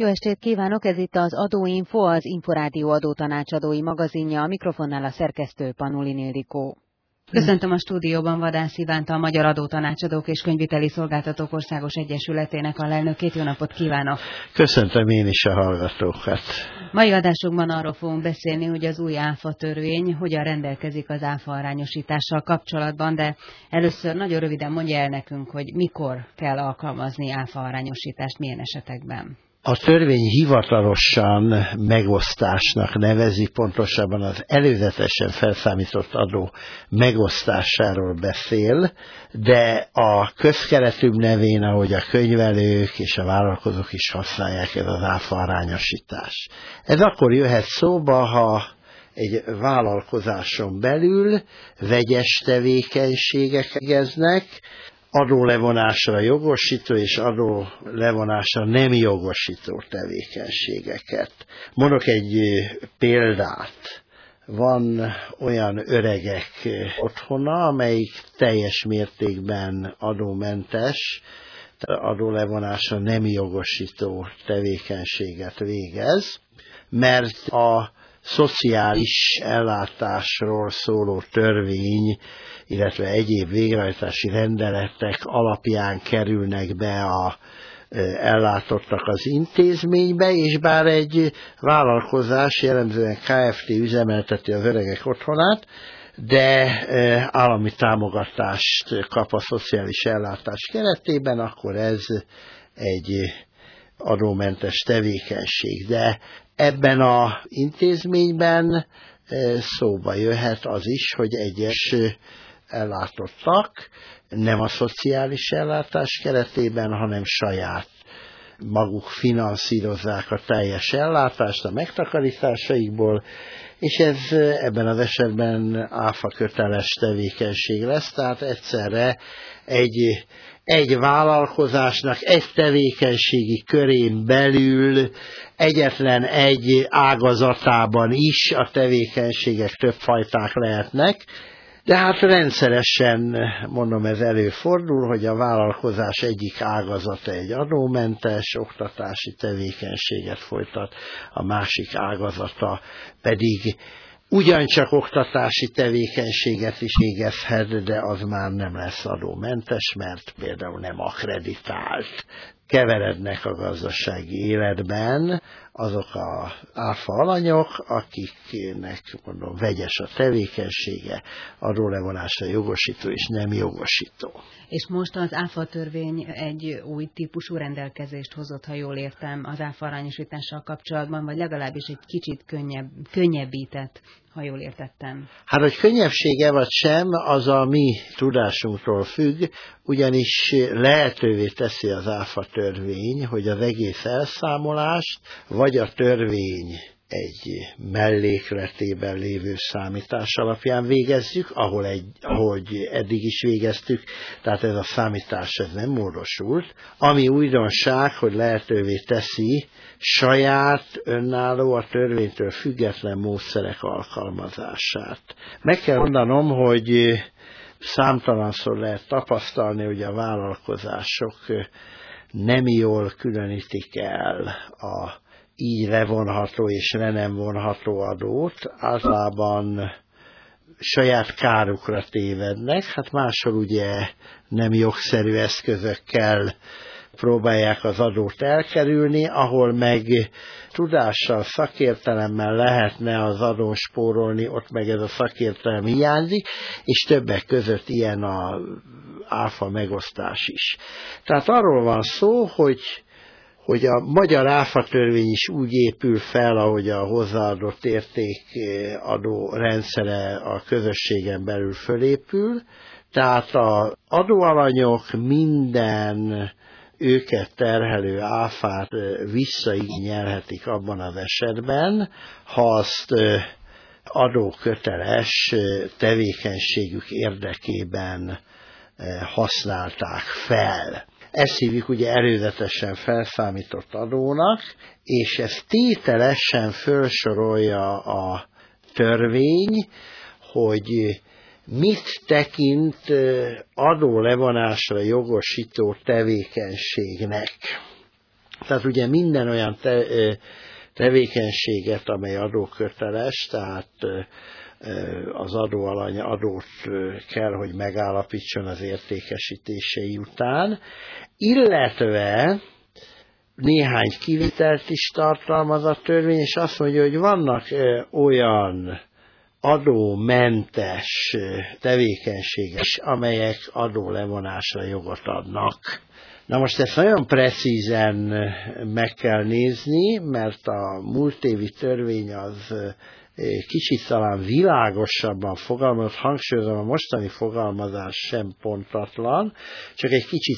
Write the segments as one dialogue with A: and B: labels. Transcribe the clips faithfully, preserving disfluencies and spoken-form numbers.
A: Jó estét kívánok, ez itt az Adóinfo, az Inforádió adótanácsadói magazinja, a mikrofonnál a szerkesztő Panulin Ildikó. Köszöntöm a stúdióban Vadász Ivánt, a Magyar Adótanácsadók és Könyvviteli Szolgáltatók Országos Egyesületének alelnökét. Jó napot kívánok!
B: Köszöntöm én is a hallgatókat!
A: Mai adásunkban arról fogunk beszélni, hogy az új áfa törvény hogyan rendelkezik az áfa arányosítással kapcsolatban, de először nagyon röviden mondja el nekünk, hogy mikor kell alkalmazni áfa arányosítást, milyen esetekben.
B: A törvény hivatalosan megosztásnak nevezi, pontosabban az előzetesen felszámított adó megosztásáról beszél, de a közkeletűbb nevén, ahogy a könyvelők és a vállalkozók is használják, ez az áfa arányosítás. Ez akkor jöhet szóba, ha egy vállalkozáson belül vegyes tevékenységek végeznek, adólevonásra jogosító és adólevonásra nem jogosító tevékenységeket. Mondok egy példát. Van olyan öregek otthona, amelyik teljes mértékben adómentes, adólevonásra nem jogosító tevékenységet végez, mert a szociális ellátásról szóló törvény, illetve egyéb végrehajtási rendeletek alapján kerülnek be a ellátottak az intézménybe, és bár egy vállalkozás, jellemzően Kft. Üzemelteti az öregek otthonát, de állami támogatást kap a szociális ellátás keretében, akkor ez egy adómentes tevékenység. De ebben az intézményben szóba jöhet az is, hogy egyes ellátottak nem a szociális ellátás keretében, hanem saját maguk finanszírozzák a teljes ellátást a megtakarításaikból, és ez ebben az esetben áfa köteles tevékenység lesz, tehát egyszerre egy egy vállalkozásnak egy tevékenységi körén belül egyetlen egy ágazatában is a tevékenységek több fajták lehetnek, de hát rendszeresen, mondom, ez előfordul, hogy a vállalkozás egyik ágazata egy adómentes oktatási tevékenységet folytat, a másik ágazata pedig ugyancsak oktatási tevékenységet is végezhet, de az már nem lesz adómentes, mert például nem akkreditált. Keverednek a gazdasági életben azok az áfa alanyok, akiknek, mondom, vegyes a tevékenysége, adólevonásra jogosító és nem jogosító.
A: És most az áfa törvény egy új típusú rendelkezést hozott, ha jól értem, az áfa arányosítással kapcsolatban, vagy legalábbis egy kicsit könnyebb, könnyebbített, ha jól értettem.
B: Hát, hogy könnyebbsége vagy sem, az a mi tudásunktól függ, ugyanis lehetővé teszi az áfa törvény, hogy az egész elszámolást, vagy a törvény egy mellékletében lévő számítás alapján végezzük, ahol egy, ahogy eddig is végeztük, tehát ez a számítás ez nem módosult. Ami újdonság, hogy lehetővé teszi saját, önálló, a törvénytől független módszerek alkalmazását. Meg kell mondanom, hogy számtalanszor lehet tapasztalni, hogy a vállalkozások nem jól különítik el a így levonható és le nem vonható adót, általában saját kárukra tévednek, hát máshol ugye nem jogszerű eszközökkel próbálják az adót elkerülni, ahol meg tudással, szakértelemmel lehetne az adón spórolni, ott meg ez a szakértelem hiányzik, és többek között ilyen az áfa megosztás is. Tehát arról van szó, hogy hogy a magyar áfa törvény is úgy épül fel, ahogy a hozzáadott értékadó rendszere a közösségen belül fölépül, tehát az adóalanyok minden őket terhelő áfát visszaigényelhetik abban az esetben, ha azt adóköteles tevékenységük érdekében használták fel. Ezt hívjuk ugye előzetesen felszámított adónak, és ez tételesen felsorolja a törvény, hogy mit tekint adólevonásra jogosító tevékenységnek. Tehát ugye minden olyan te, tevékenységet, amely adóköteles, tehát az adóalany adót kell, hogy megállapítson az értékesítései után, illetve néhány kivitelt is tartalmaz a törvény, és azt mondja, hogy vannak olyan adómentes tevékenységek, amelyek adólevonásra jogot adnak. Na most ezt nagyon precízen meg kell nézni, mert a múlt évi törvény az kicsit talán világosabban fogalmazott, hangsúlyozom, a mostani fogalmazás sem pontatlan, csak egy kicsit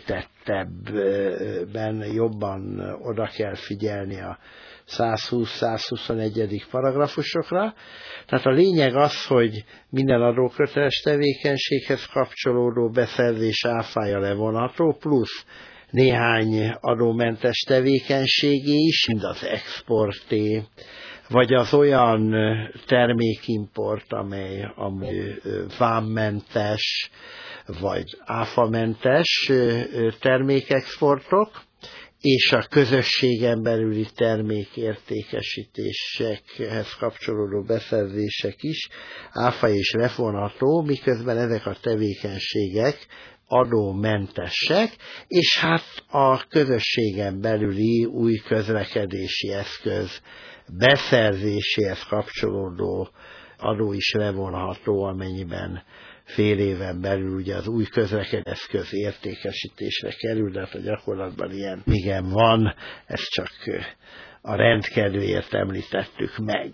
B: rejtettebben jobban oda kell figyelni a százhúsz-százhuszonegyedik paragrafusokra. Tehát a lényeg az, hogy minden adóköteles tevékenységhez kapcsolódó beszerzés áfája levonható, plusz néhány adómentes tevékenységé is, mind az exporté, vagy az olyan termékimport, amely amely vámmentes, vagy áfamentes termékexportok, és a közösségen belüli termékértékesítésekhez kapcsolódó beszerzések is áfa és levonható, miközben ezek a tevékenységek adómentesek, és hát a közösségen belüli új közlekedési eszköz beszerzéséhez kapcsolódó adó is levonható, amennyiben fél éven belül ugye az új közlekedési eszköz értékesítésre kerül, de hát a gyakorlatban ilyen igen van, ezt csak a rendkedvéért említettük meg.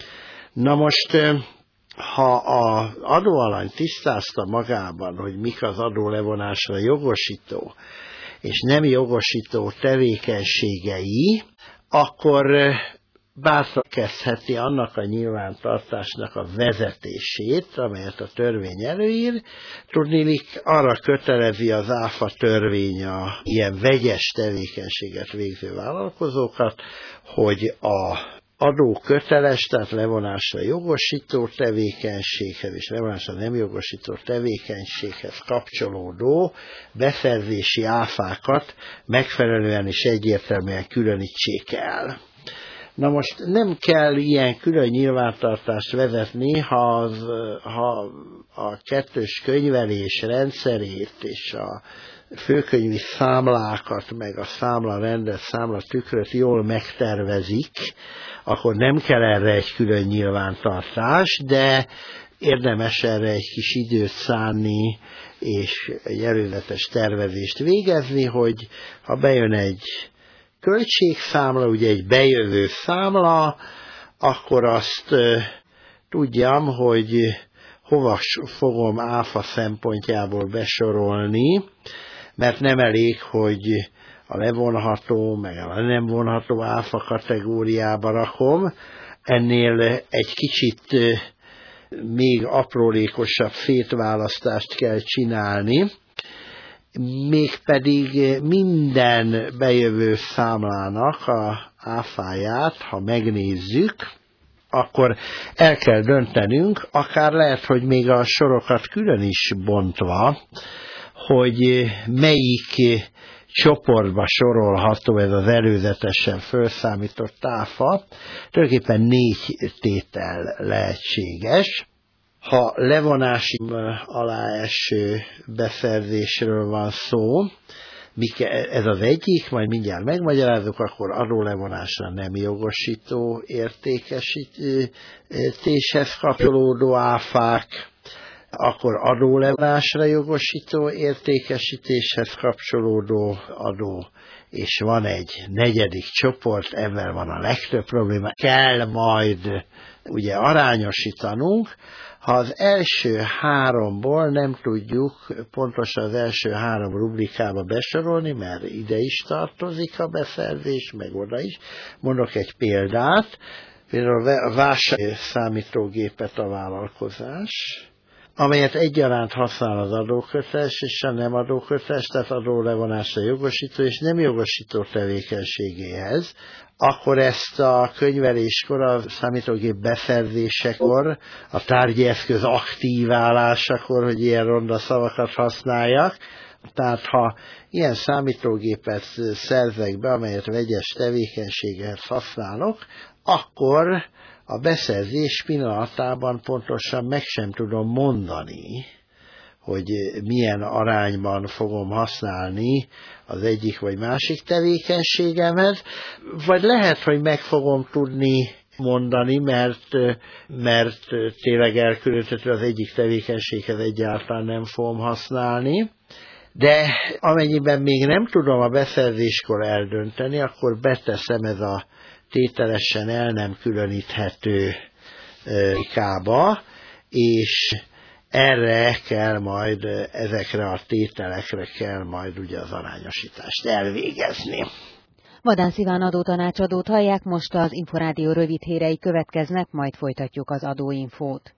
B: Na most, ha az adóalany tisztázta magában, hogy mik az adólevonásra jogosító és nem jogosító tevékenységei, akkor bátran kezdheti annak a nyilvántartásnak a vezetését, amelyet a törvény előír. Tudniillik, arra kötelezi az áfa törvény a ilyen vegyes tevékenységet végző vállalkozókat, hogy a adóköteles, tehát levonásra jogosító tevékenységhez és levonásra nem jogosító tevékenységhez kapcsolódó beszerzési áfákat megfelelően és egyértelműen különítsék el. Na most nem kell ilyen külön nyilvántartást vezetni, ha, az, ha a kettős könyvelés rendszerét és a főkönyvi számlákat, meg a számlarendet, számlatükröt jól megtervezik, akkor nem kell erre egy külön nyilvántartás, de érdemes erre egy kis időt szánni, és egy előzetes tervezést végezni, hogy ha bejön egy költségszámla, ugye egy bejövő számla, akkor azt uh, tudjam, hogy hova fogom áfa szempontjából besorolni, mert nem elég, hogy a levonható, meg a nem vonható áfa kategóriába rakom, ennél egy kicsit uh, még aprólékosabb szétválasztást kell csinálni, mégpedig minden bejövő számlának a áfáját, ha megnézzük, akkor el kell döntenünk, akár lehet, hogy még a sorokat külön is bontva, hogy melyik csoportba sorolható ez az előzetesen felszámított áfa. Tulajdonképpen négy tétel lehetséges. Ha levonási alá eső beszerzésről van szó, ez az egyik, majd mindjárt megmagyarázok, akkor adólevonásra nem jogosító értékesítéshez kapcsolódó áfák, akkor adólevonásra jogosító értékesítéshez kapcsolódó adó, és van egy negyedik csoport, ebben van a legtöbb probléma, kell majd ugye arányosítanunk. Ha az első háromból nem tudjuk pontosan az első három rubrikába besorolni, mert ide is tartozik a beszerzés, meg oda is. Mondok egy példát, például a vásárolni számítógépet a vállalkozás, amelyet egyaránt használ az adóköteles és a nem adóköteles, tehát adólevonásra jogosító és nem jogosító tevékenységéhez, akkor ezt a könyveléskor, a számítógép beszerzésekor, a tárgyi eszköz aktiválásakor, hogy ilyen ronda szavakat használjak, Tehát ha ilyen számítógépet szerzek be, amelyet vegyes tevékenységhez használok, akkor a beszerzés pillanatában pontosan meg sem tudom mondani, hogy milyen arányban fogom használni az egyik vagy másik tevékenységemet, vagy lehet, hogy meg fogom tudni mondani, mert, mert tényleg elkülöníthető az egyik tevékenységhez egyáltalán nem fogom használni, de amennyiben még nem tudom a beszerzéskor eldönteni, akkor beteszem ez a tételesen el nem különíthető kába, és erre kell majd, ezekre a tételekre kell majd ugye az arányosítást elvégezni.
A: Vadász Iván adótanácsadót hallják, most az Inforádió rövid hírei következnek, majd folytatjuk az adóinfót.